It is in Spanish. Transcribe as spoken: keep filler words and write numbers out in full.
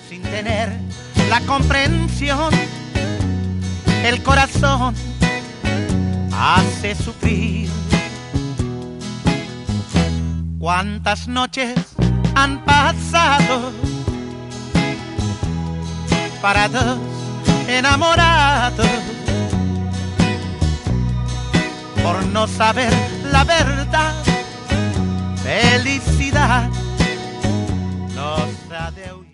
sin tener la comprensión. El corazón hace sufrir. Cuántas noches han pasado para dos enamorados por no saber la verdad. Felicidad nos ha de